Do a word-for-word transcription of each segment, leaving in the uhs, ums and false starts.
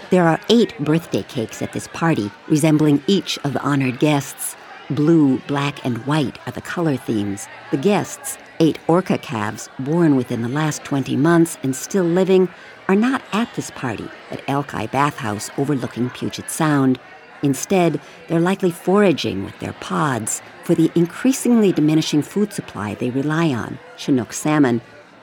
There are eight birthday cakes at this party, resembling each of the honored guests. Blue, black, and white are the color themes. The guests, eight orca calves born within the last twenty months and still living, are not at this party at Elk Eye Bathhouse overlooking Puget Sound. Instead, they're likely foraging with their pods for the increasingly diminishing food supply they rely on, Chinook salmon.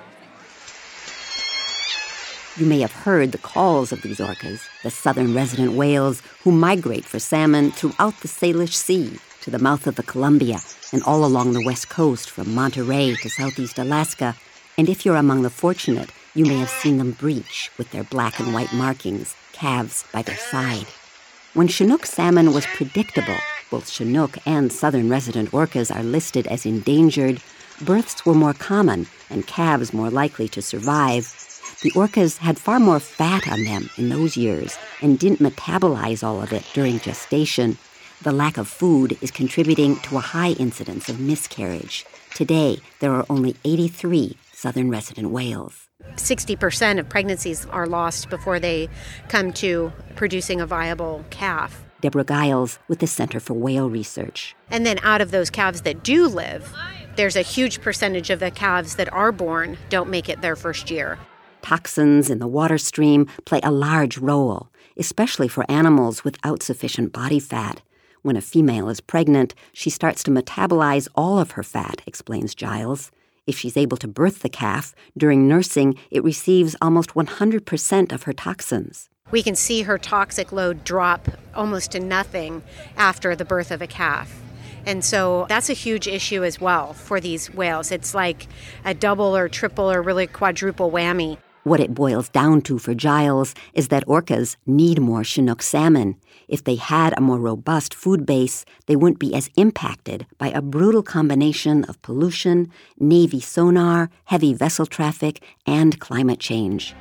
You may have heard the calls of these orcas, the southern resident whales who migrate for salmon throughout the Salish Sea to the mouth of the Columbia and all along the west coast from Monterey to southeast Alaska. And if you're among the fortunate, you may have seen them breach with their black and white markings, calves by their side. When Chinook salmon was predictable, both Chinook and southern resident orcas are listed as endangered, births were more common and calves more likely to survive. The orcas had far more fat on them in those years and didn't metabolize all of it during gestation. The lack of food is contributing to a high incidence of miscarriage. Today, there are only eighty-three southern resident whales. sixty percent of pregnancies are lost before they come to producing a viable calf. Deborah Giles with the Center for Whale Research. And then out of those calves that do live, there's a huge percentage of the calves that are born don't make it their first year. Toxins in the water stream play a large role, especially for animals without sufficient body fat. When a female is pregnant, she starts to metabolize all of her fat, explains Giles. If she's able to birth the calf, during nursing, it receives almost one hundred percent of her toxins. We can see her toxic load drop almost to nothing after the birth of a calf. And so that's a huge issue as well for these whales. It's like a double or triple or really quadruple whammy. What it boils down to for Giles is that orcas need more Chinook salmon. If they had a more robust food base, they wouldn't be as impacted by a brutal combination of pollution, Navy sonar, heavy vessel traffic, and climate change.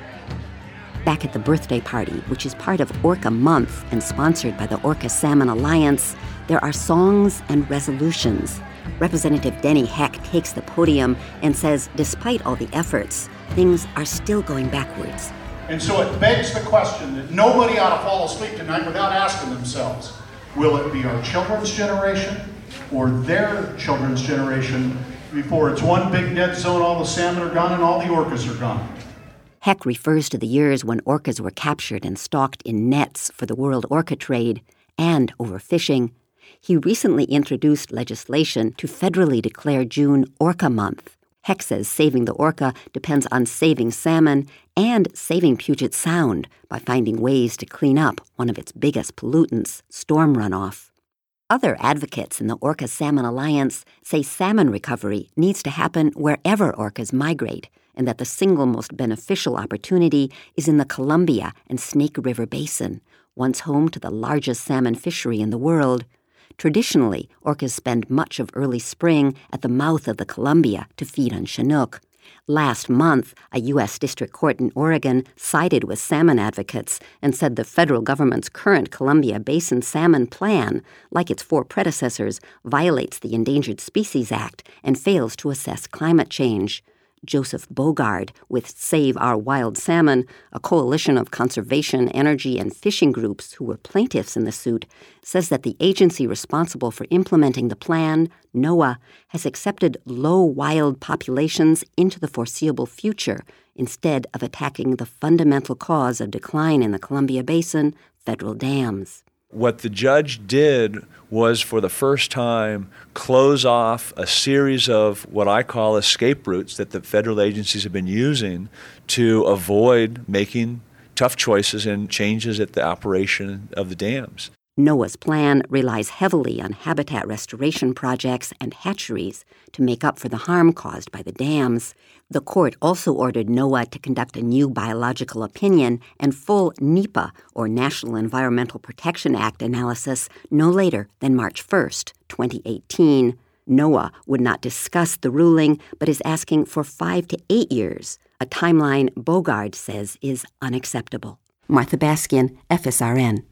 Back at the birthday party, which is part of Orca Month and sponsored by the Orca Salmon Alliance, there are songs and resolutions. Representative Denny Heck takes the podium and says despite all the efforts, things are still going backwards. And so it begs the question that nobody ought to fall asleep tonight without asking themselves, will it be our children's generation or their children's generation before it's one big dead zone, all the salmon are gone and all the orcas are gone? Heck refers to the years when orcas were captured and stocked in nets for the world orca trade and overfishing. He recently introduced legislation to federally declare June Orca Month. Heck says saving the orca depends on saving salmon and saving Puget Sound by finding ways to clean up one of its biggest pollutants, storm runoff. Other advocates in the Orca Salmon Alliance say salmon recovery needs to happen wherever orcas migrate, and that the single most beneficial opportunity is in the Columbia and Snake River Basin, once home to the largest salmon fishery in the world. Traditionally, orcas spend much of early spring at the mouth of the Columbia to feed on Chinook. Last month, a U S district court in Oregon sided with salmon advocates and said the federal government's current Columbia Basin salmon plan, like its four predecessors, violates the Endangered Species Act and fails to assess climate change. Joseph Bogard with Save Our Wild Salmon, a coalition of conservation, energy, and fishing groups who were plaintiffs in the suit, says that the agency responsible for implementing the plan, NOAA, has accepted low wild populations into the foreseeable future instead of attacking the fundamental cause of decline in the Columbia Basin, federal dams. What the judge did was, for the first time, close off a series of what I call escape routes that the federal agencies have been using to avoid making tough choices and changes at the operation of the dams. NOAA's plan relies heavily on habitat restoration projects and hatcheries to make up for the harm caused by the dams. The court also ordered NOAA to conduct a new biological opinion and full NEPA, or National Environmental Protection Act, analysis no later than March first, twenty eighteen. NOAA would not discuss the ruling, but is asking for five to eight years, a timeline Bogard says is unacceptable. Martha Baskin, F S R N.